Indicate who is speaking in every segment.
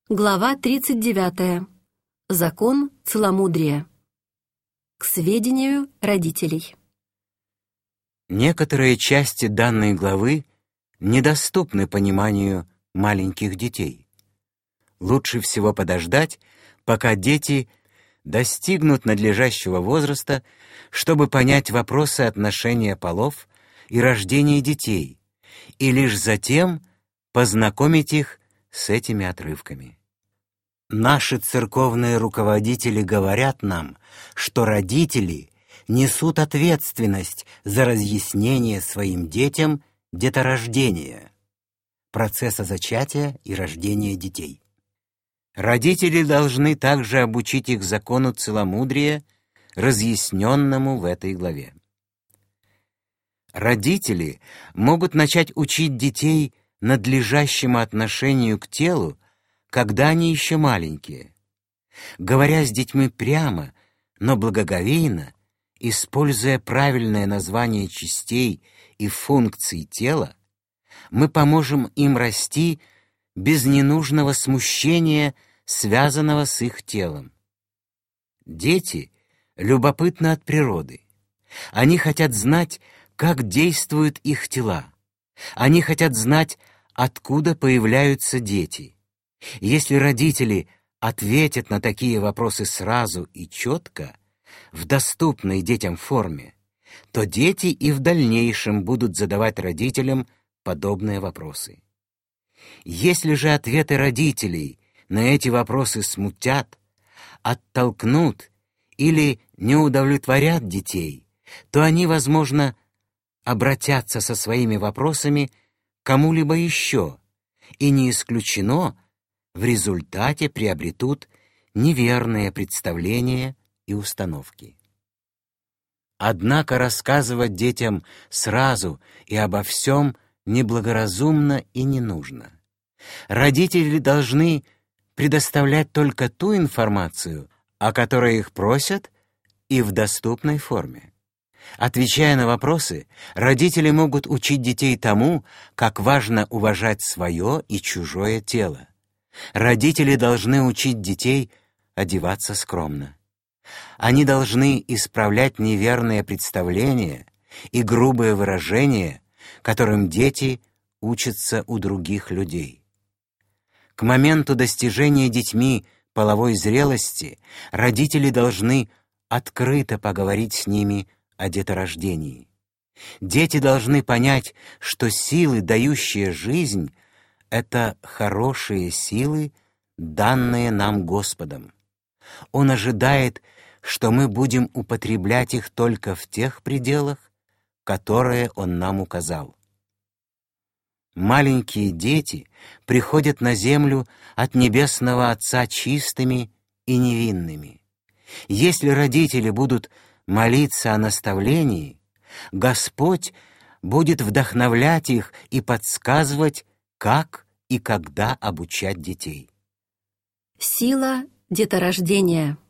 Speaker 1: Глава 39. Закон целомудрия. К сведению родителей.
Speaker 2: Некоторые части данной главы недоступны пониманию маленьких детей. Лучше всего подождать, пока дети достигнут надлежащего возраста, чтобы понять вопросы отношения полов и рождения детей, и лишь затем познакомить их с этими отрывками. Наши церковные руководители говорят нам, что родители несут ответственность за разъяснение своим детям деторождения, процесса зачатия и рождения детей. Родители должны также обучить их закону целомудрия, разъясненному в этой главе. Родители могут начать учить детей надлежащему отношению к телу, когда они еще маленькие. Говоря с детьми прямо, но благоговейно, используя правильное название частей и функций тела, мы поможем им расти без ненужного смущения, связанного с их телом. Дети любопытны от природы. Они хотят знать, как действуют их тела. Они хотят знать, откуда появляются дети. Если родители ответят на такие вопросы сразу и четко, в доступной детям форме, то дети и в дальнейшем будут задавать родителям подобные вопросы. Если же ответы родителей на эти вопросы смутят, оттолкнут или не удовлетворят детей, то они, возможно, обратятся со своими вопросами к кому-либо еще, и не исключено, в результате приобретут неверные представления и установки. Однако рассказывать детям сразу и обо всем неблагоразумно и не нужно. Родители должны предоставлять только ту информацию, о которой их просят, и в доступной форме. Отвечая на вопросы, родители могут учить детей тому, как важно уважать свое и чужое тело. Родители должны учить детей одеваться скромно. Они должны исправлять неверные представления и грубые выражения, которым дети учатся у других людей. К моменту достижения детьми половой зрелости родители должны открыто поговорить с ними о деторождении. Дети должны понять, что силы, дающие жизнь, это хорошие силы, данные нам Господом. Он ожидает, что мы будем употреблять их только в тех пределах, которые Он нам указал. Маленькие дети приходят на землю от Небесного Отца чистыми и невинными. Если родители будут молиться о наставлении, Господь будет вдохновлять их и подсказывать, как и когда обучать детей.
Speaker 1: Сила деторождения.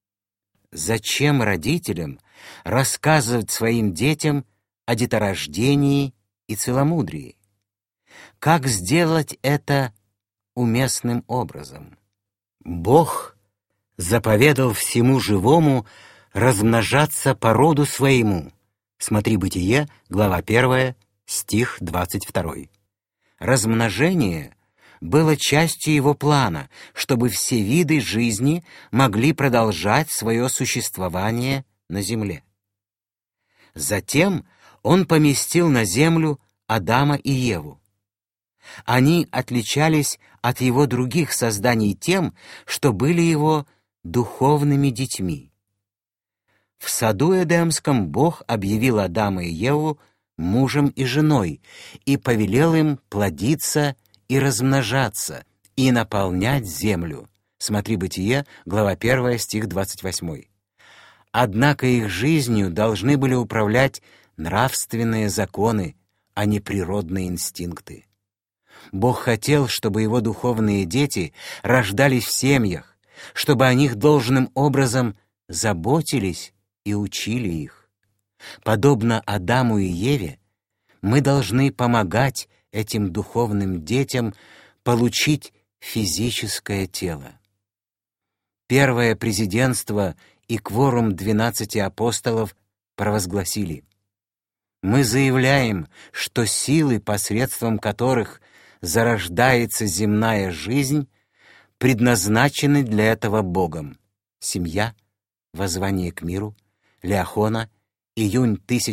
Speaker 2: Зачем родителям рассказывать своим детям о деторождении и целомудрии? Как сделать это уместным образом? Бог заповедал всему живому размножаться по роду своему. Смотри Бытие, глава 1, стих 22. Размножение было частью его плана, чтобы все виды жизни могли продолжать свое существование на земле. Затем он поместил на землю Адама и Еву. Они отличались от его других созданий тем, что были его духовными детьми. В саду Эдемском Бог объявил Адама и Еву мужем и женой и повелел им плодиться и размножаться, и наполнять землю. Смотри Бытие, глава 1, стих 28. Однако их жизнью должны были управлять нравственные законы, а не природные инстинкты. Бог хотел, чтобы его духовные дети рождались в семьях, чтобы о них должным образом заботились и учили их. Подобно Адаму и Еве, мы должны помогать этим духовным детям получить физическое тело. Первое президентство и кворум 12 апостолов провозгласили: «Мы заявляем, что силы, посредством которых зарождается земная жизнь, предназначены для этого Богом». Семья. Воззвание к миру. Лиахона. Июнь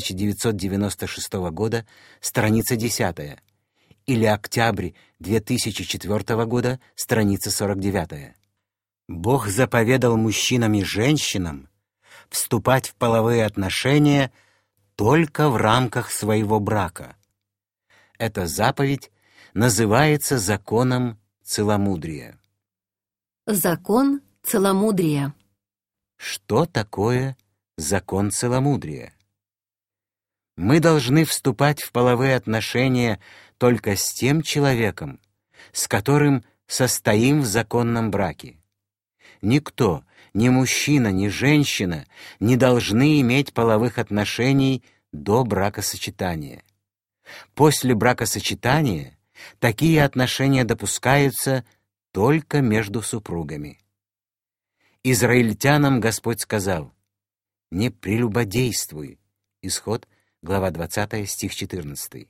Speaker 2: 1996 года. Страница 10. Или октябрь 2004 года. Страница 49. Бог заповедал мужчинам и женщинам вступать в половые отношения только в рамках своего брака. Эта заповедь называется законом целомудрия.
Speaker 1: Закон целомудрия.
Speaker 2: Что такое закон целомудрия? Мы должны вступать в половые отношения только с тем человеком, с которым состоим в законном браке. Никто, ни мужчина, ни женщина не должны иметь половых отношений до бракосочетания. После бракосочетания такие отношения допускаются только между супругами. Израильтянам Господь сказал: «Не прелюбодействуй». Исход, глава 20, стих 14.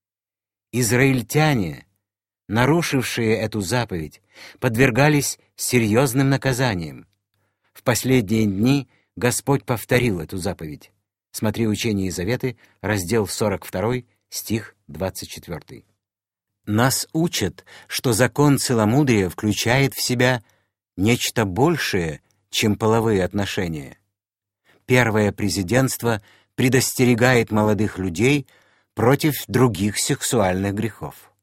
Speaker 2: Израильтяне, нарушившие эту заповедь, подвергались серьезным наказаниям. В последние дни Господь повторил эту заповедь. Смотри Учение и Заветы, раздел 42, стих 24. Нас учат, что закон целомудрия включает в себя нечто большее, чем половые отношения. Первое президентство предостерегает молодых людей против других сексуальных грехов.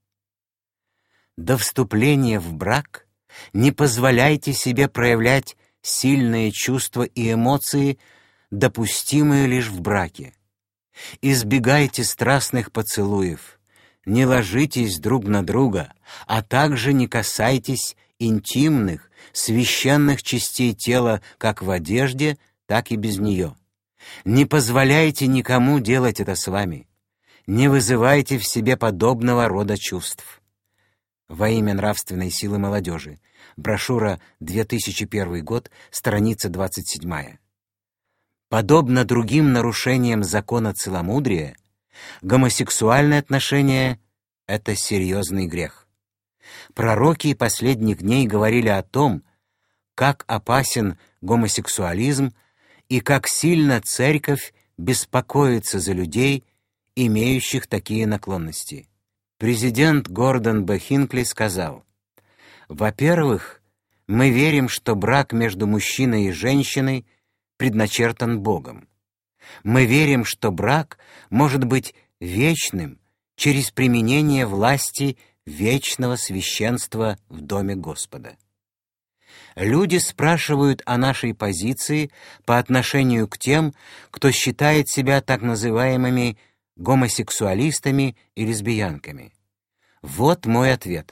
Speaker 2: До вступления в брак не позволяйте себе проявлять сильные чувства и эмоции, допустимые лишь в браке. Избегайте страстных поцелуев, не ложитесь друг на друга, а также не касайтесь интимных, священных частей тела как в одежде, так и без нее. Не позволяйте никому делать это с вами. Не вызывайте в себе подобного рода чувств. Во имя нравственной силы молодежи. Брошюра 2001 год, страница 27. Подобно другим нарушениям закона целомудрия, гомосексуальные отношения — это серьезный грех. Пророки последних дней говорили о том, как опасен гомосексуализм и как сильно церковь беспокоится за людей, имеющих такие наклонности. Президент Гордон Б. Хинкли сказал: «Во-первых, мы верим, что брак между мужчиной и женщиной предначертан Богом. Мы верим, что брак может быть вечным через применение власти вечного священства в Доме Господа. Люди спрашивают о нашей позиции по отношению к тем, кто считает себя так называемыми гомосексуалистами и лесбиянками. Вот мой ответ.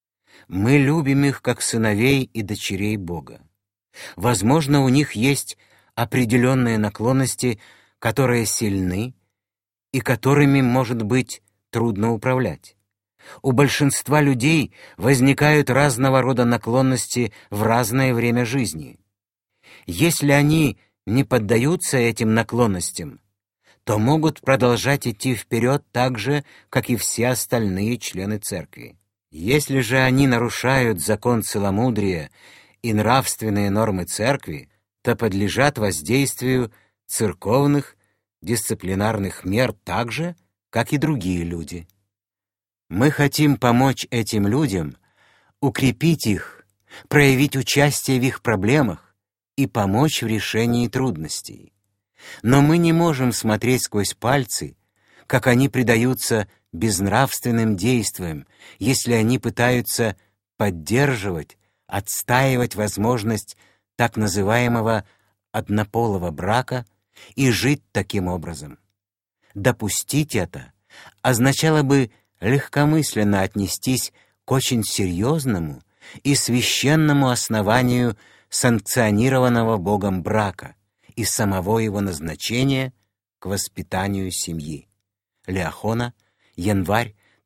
Speaker 2: Мы любим их как сыновей и дочерей Бога. Возможно, у них есть определенные наклонности, которые сильны и которыми, может быть, трудно управлять. У большинства людей возникают разного рода наклонности в разное время жизни. Если они не поддаются этим наклонностям, то могут продолжать идти вперед так же, как и все остальные члены церкви. Если же они нарушают закон целомудрия и нравственные нормы церкви, то подлежат воздействию церковных дисциплинарных мер так же, как и другие люди. Мы хотим помочь этим людям, укрепить их, проявить участие в их проблемах и помочь в решении трудностей. Но мы не можем смотреть сквозь пальцы, как они предаются безнравственным действиям, если они пытаются поддерживать, отстаивать возможность так называемого однополого брака и жить таким образом. Допустить это означало бы легкомысленно отнестись к очень серьезному и священному основанию санкционированного Богом брака и самого его назначения к воспитанию семьи. Лиахона, январь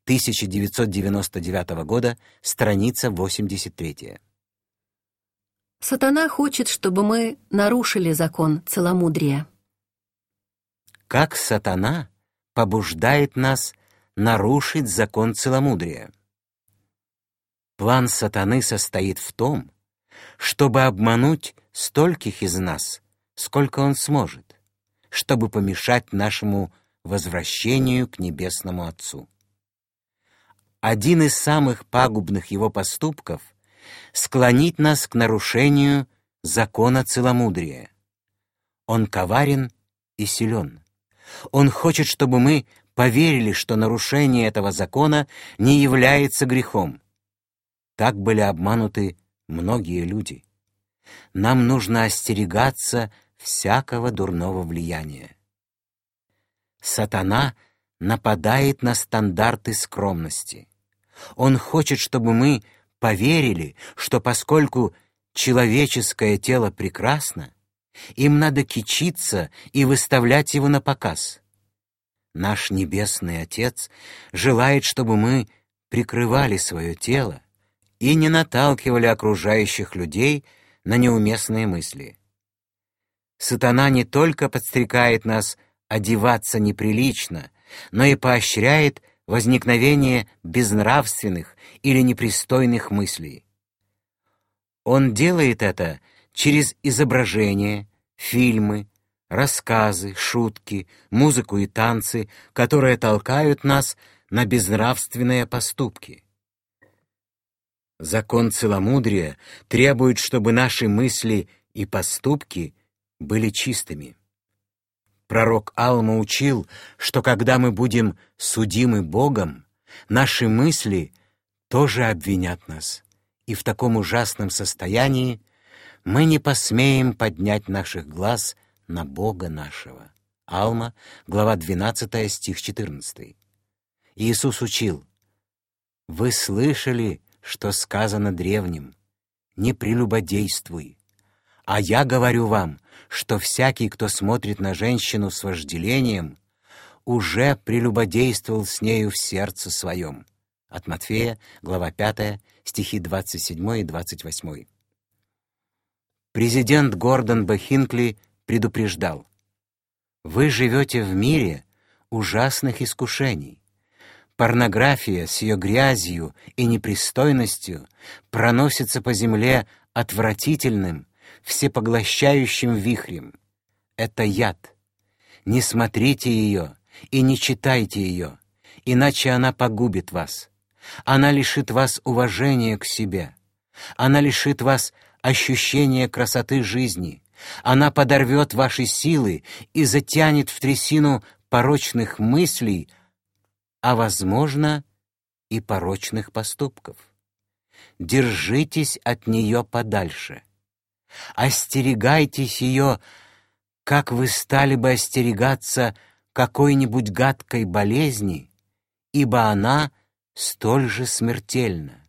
Speaker 2: 1999 года, страница 83.
Speaker 1: Сатана хочет, чтобы мы нарушили закон целомудрия.
Speaker 2: Как сатана побуждает нас нарушить закон целомудрия? План сатаны состоит в том, чтобы обмануть стольких из нас, сколько он сможет, чтобы помешать нашему возвращению к Небесному Отцу. Один из самых пагубных его поступков — склонить нас к нарушению закона целомудрия. Он коварен и силен. Он хочет, чтобы мы поверили, что нарушение этого закона не является грехом. Так были обмануты многие люди. Нам нужно остерегаться всякого дурного влияния. Сатана нападает на стандарты скромности. Он хочет, чтобы мы поверили, что поскольку человеческое тело прекрасно, им надо кичиться и выставлять его на показ. Наш Небесный Отец желает, чтобы мы прикрывали свое тело и не наталкивали окружающих людей на неуместные мысли. Сатана не только подстрекает нас одеваться неприлично, но и поощряет возникновение безнравственных или непристойных мыслей. Он делает это через изображения, фильмы, рассказы, шутки, музыку и танцы, которые толкают нас на безнравственные поступки. Закон целомудрия требует, чтобы наши мысли и поступки были чистыми. Пророк Алма учил, что когда мы будем судимы Богом, наши мысли тоже обвинят нас, и в таком ужасном состоянии мы не посмеем поднять наших глаз на Бога нашего. Алма, глава 12, стих 14. Иисус учил: «Вы слышали, что сказано древним: не прелюбодействуй. А я говорю вам, что всякий, кто смотрит на женщину с вожделением, уже прелюбодействовал с нею в сердце своем». От Матфея, глава 5, стихи 27 и 28. Президент Гордон Б. Хинкли предупреждал: «Вы живете в мире ужасных искушений. Порнография с ее грязью и непристойностью проносится по земле отвратительным, всепоглощающим вихрем. Это яд. Не смотрите ее и не читайте ее, иначе она погубит вас. Она лишит вас уважения к себе. Она лишит вас ощущения красоты жизни. Она подорвет ваши силы и затянет в трясину порочных мыслей, а, возможно, и порочных поступков. Держитесь от нее подальше. Остерегайтесь ее, как вы стали бы остерегаться какой-нибудь гадкой болезни, ибо она столь же смертельна.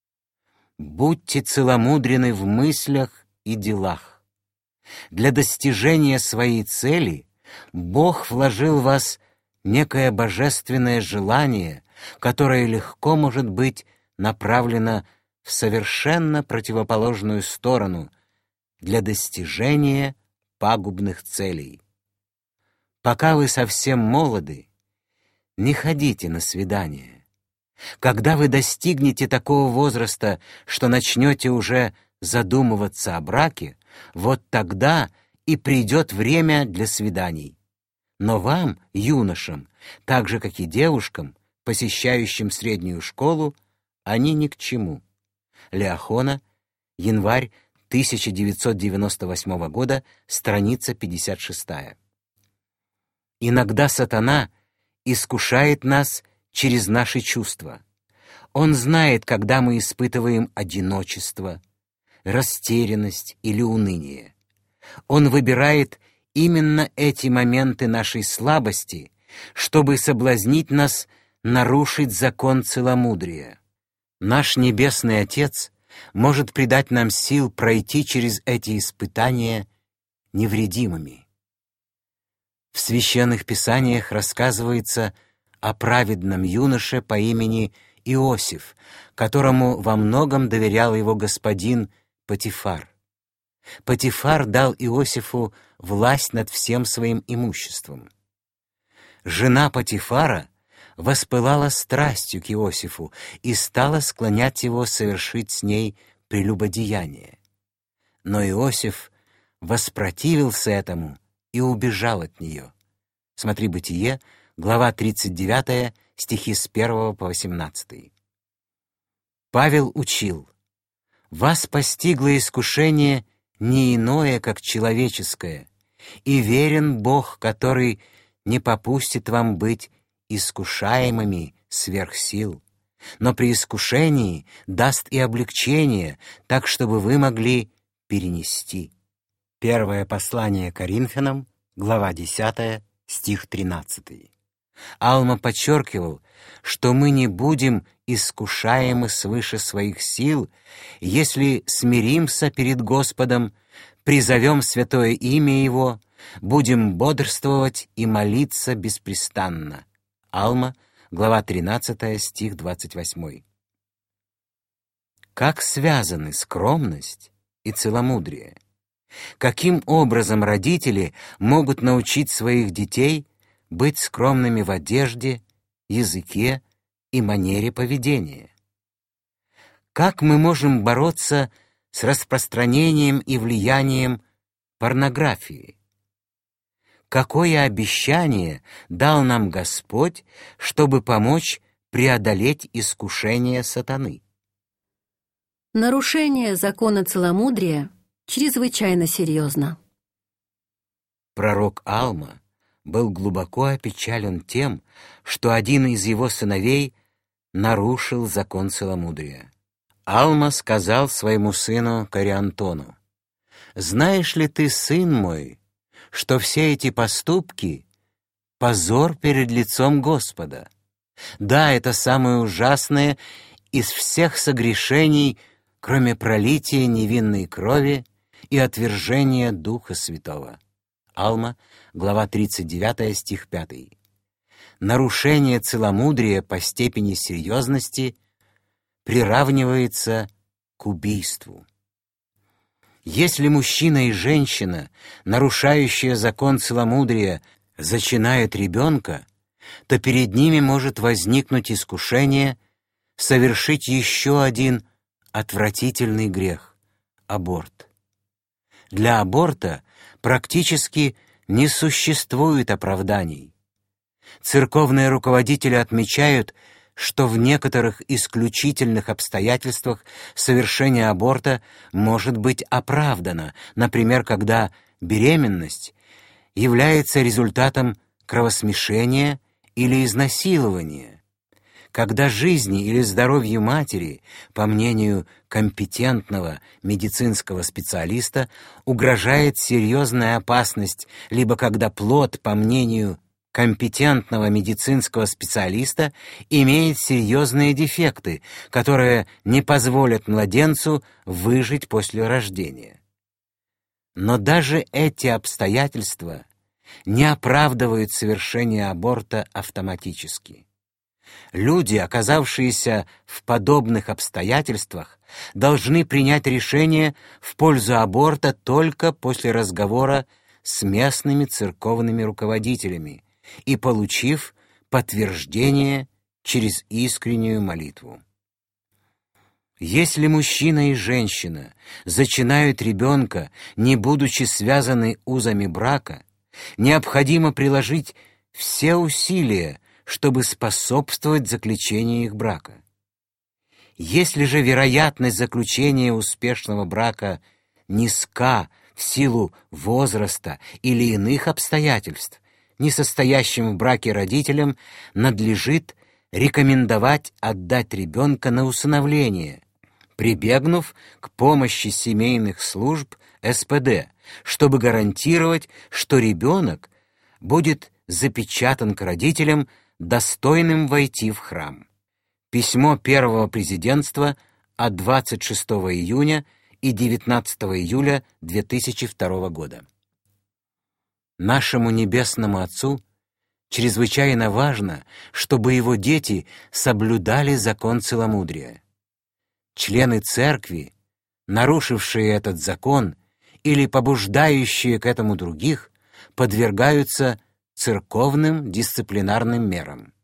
Speaker 2: Будьте целомудрены в мыслях и делах. Для достижения своей цели Бог вложил в вас некое божественное желание, которое легко может быть направлено в совершенно противоположную сторону для достижения пагубных целей. Пока вы совсем молоды, не ходите на свидания. Когда вы достигнете такого возраста, что начнете уже задумываться о браке, вот тогда и придет время для свиданий. Но вам, юношам, так же, как и девушкам, посещающим среднюю школу, они ни к чему. Леохона, январь 1998 года, страница 56. Иногда сатана искушает нас через наши чувства. Он знает, когда мы испытываем одиночество, растерянность или уныние. Он выбирает именно эти моменты нашей слабости, чтобы соблазнить нас нарушить закон целомудрия. Наш Небесный Отец может придать нам сил пройти через эти испытания невредимыми. В Священных Писаниях рассказывается о праведном юноше по имени Иосиф, которому во многом доверял его господин Потифар. Потифар дал Иосифу власть над всем своим имуществом. Жена Потифара воспылала страстью к Иосифу и стала склонять его совершить с ней прелюбодеяние. Но Иосиф воспротивился этому и убежал от нее. Смотри Бытие, глава 39, стихи с 1 по 18. Павел учил: «Вас постигло искушение не иное, как человеческое, и верен Бог, который не попустит вам быть искушаемыми сверх сил, но при искушении даст и облегчение, так, чтобы вы могли перенести». Первое послание Коринфянам, глава 10, стих 13. Алма подчеркивал, что мы не будем искушаемы свыше своих сил, если смиримся перед Господом, призовем святое имя Его, будем бодрствовать и молиться беспрестанно. Алма, глава 13, стих 28. Как связаны скромность и целомудрие? Каким образом родители могут научить своих детей быть скромными в одежде, языке и манере поведения? Как мы можем бороться с распространением и влиянием порнографии? Какое обещание дал нам Господь, чтобы помочь преодолеть искушение сатаны?
Speaker 1: Нарушение закона целомудрия чрезвычайно серьезно.
Speaker 2: Пророк Алма был глубоко опечален тем, что один из его сыновей нарушил закон целомудрия. Алма сказал своему сыну Кориантону: «Знаешь ли ты, сын мой, что все эти поступки — позор перед лицом Господа? Да, это самое ужасное из всех согрешений, кроме пролития невинной крови и отвержения Духа Святого». Алма, глава 39, стих 5. Нарушение целомудрия по степени серьезности приравнивается к убийству. Если мужчина и женщина, нарушающие закон целомудрия, зачинают ребенка, то перед ними может возникнуть искушение совершить еще один отвратительный грех — аборт. Для аборта практически не существует оправданий. Церковные руководители отмечают, что в некоторых исключительных обстоятельствах совершение аборта может быть оправдано, например, когда беременность является результатом кровосмешения или изнасилования, когда жизни или здоровью матери, по мнению компетентного медицинского специалиста, угрожает серьезная опасность, либо когда плод, по мнению компетентного медицинского специалиста, имеет серьезные дефекты, которые не позволят младенцу выжить после рождения. Но даже эти обстоятельства не оправдывают совершение аборта автоматически. Люди, оказавшиеся в подобных обстоятельствах, должны принять решение в пользу аборта только после разговора с местными церковными руководителями и получив подтверждение через искреннюю молитву. Если мужчина и женщина зачинают ребенка, не будучи связаны узами брака, необходимо приложить все усилия, чтобы способствовать заключению их брака. Если же вероятность заключения успешного брака низка в силу возраста или иных обстоятельств, несостоящим в браке родителям надлежит рекомендовать отдать ребенка на усыновление, прибегнув к помощи семейных служб СПД, чтобы гарантировать, что ребенок будет запечатан к родителям, достойным войти в храм. Письмо Первого президентства от 26 июня и 19 июля 2002 года. Нашему Небесному Отцу чрезвычайно важно, чтобы его дети соблюдали закон целомудрия. Члены церкви, нарушившие этот закон или побуждающие к этому других, подвергаются церковным дисциплинарным мерам.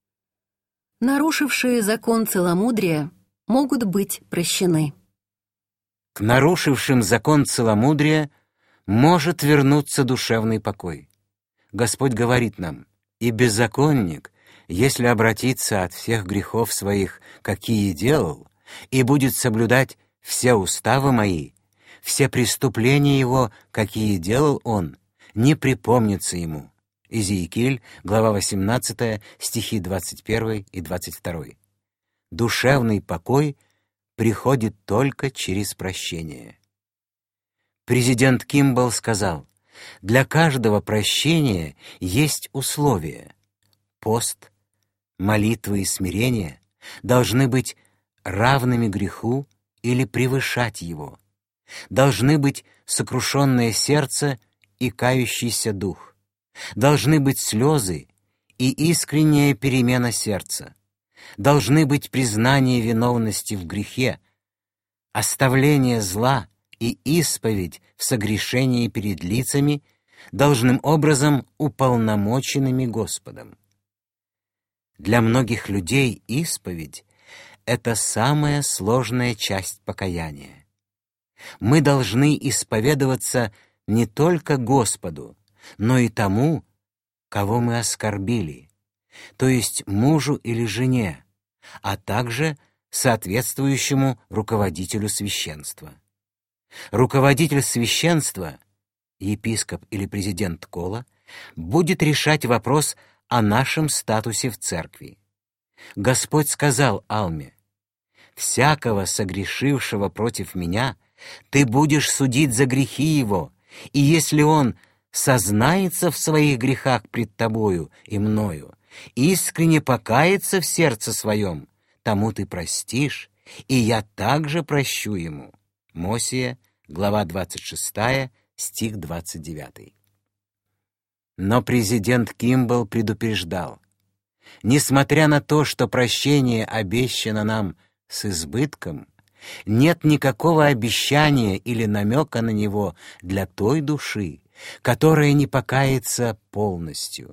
Speaker 1: Нарушившие закон целомудрия могут быть прощены.
Speaker 2: К нарушившим закон целомудрия может вернуться душевный покой. Господь говорит нам: «И беззаконник, если обратится от всех грехов своих, какие делал, и будет соблюдать все уставы мои, все преступления его, какие делал он, не припомнится ему». Иезекииль, глава 18, стихи 21 и 22. Душевный покой приходит только через прощение. Президент Кимбалл сказал: «Для каждого прощения есть условия. Пост, молитвы и смирение должны быть равными греху или превышать его. Должны быть сокрушенное сердце и кающийся дух. Должны быть слезы и искренняя перемена сердца. Должны быть признание виновности в грехе, оставление зла и исповедь в согрешении перед лицами, должным образом уполномоченными Господом». Для многих людей исповедь — это самая сложная часть покаяния. Мы должны исповедоваться не только Господу, но и тому, кого мы оскорбили, то есть мужу или жене, а также соответствующему руководителю священства. Руководитель священства, епископ или президент кола, будет решать вопрос о нашем статусе в церкви. Господь сказал Алме: «Всякого согрешившего против меня ты будешь судить за грехи его, и если он сознается в своих грехах пред тобою и мною, искренне покается в сердце своем, тому ты простишь, и я также прощу ему». Мосия, глава 26, стих 29. Но президент Кимбалл предупреждал: несмотря на то, что прощение обещано нам с избытком, нет никакого обещания или намека на него для той души, которая не покается полностью.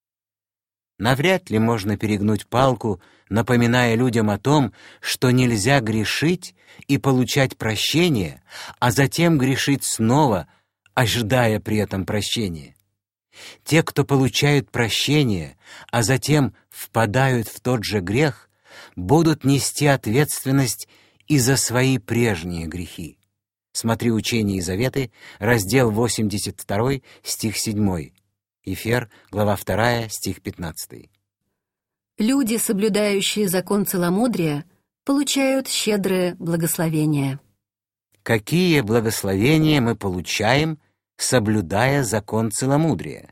Speaker 2: Навряд ли можно перегнуть палку, напоминая людям о том, что нельзя грешить и получать прощение, а затем грешить снова, ожидая при этом прощения. Те, кто получают прощение, а затем впадают в тот же грех, будут нести ответственность и за свои прежние грехи. Смотри «Учение и заветы», раздел 82, стих 7. Ефер, глава 2, стих 15.
Speaker 1: Люди, соблюдающие закон целомудрия, получают щедрое благословение.
Speaker 2: Какие благословения мы получаем, соблюдая закон целомудрия?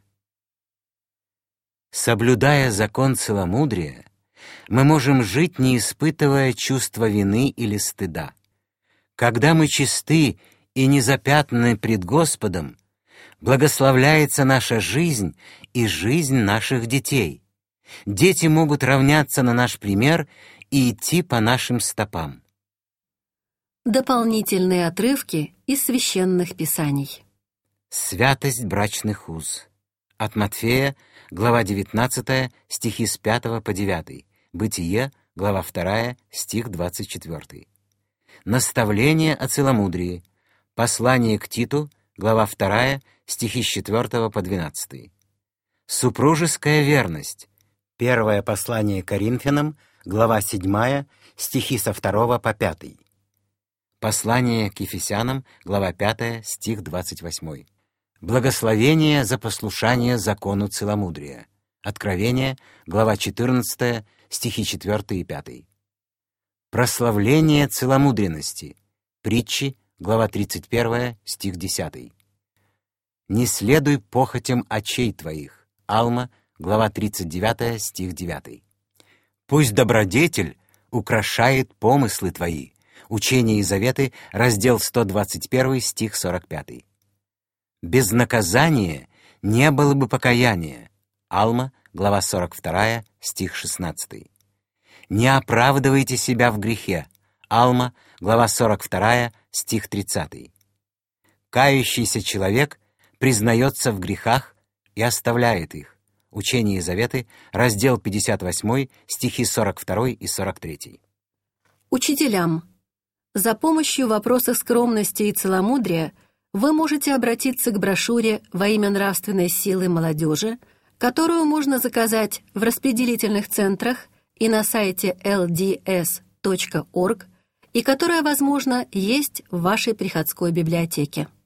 Speaker 2: Соблюдая закон целомудрия, мы можем жить, не испытывая чувства вины или стыда. Когда мы чисты и не запятнаны пред Господом, благословляется наша жизнь и жизнь наших детей. Дети могут равняться на наш пример и идти по нашим стопам.
Speaker 1: Дополнительные отрывки из священных писаний.
Speaker 2: Святость брачных уз. От Матфея, глава 19, стихи с 5 по 9. Бытие, глава 2, стих 24. Наставление о целомудрии. Послание к Титу, глава 2, стихи с 4 по 12. Супружеская верность. Первое послание Коринфянам, глава 7, стихи со 2 по 5. Послание к Ефесянам, глава 5, стих 28. Благословение за послушание закону целомудрия. Откровение, глава 14, стихи 4 и 5. Прославление целомудренности. Притчи, глава 31, стих 10. Не следуй похотям очей твоих. Алма, глава 39, стих 9. Пусть добродетель украшает помыслы твои. Учение и заветы, раздел 121, стих 45. Без наказания не было бы покаяния. Алма, глава 42, стих 16. «Не оправдывайте себя в грехе». Алма, глава 42, стих 30. Кающийся человек признается в грехах и оставляет их. Учение и заветы, раздел 58, стихи 42 и 43.
Speaker 1: Учителям. За помощью в вопросах скромности и целомудрия вы можете обратиться к брошюре «Во имя нравственной силы молодежи», которую можно заказать в распределительных центрах и на сайте lds.org, и которая, возможно, есть в вашей приходской библиотеке.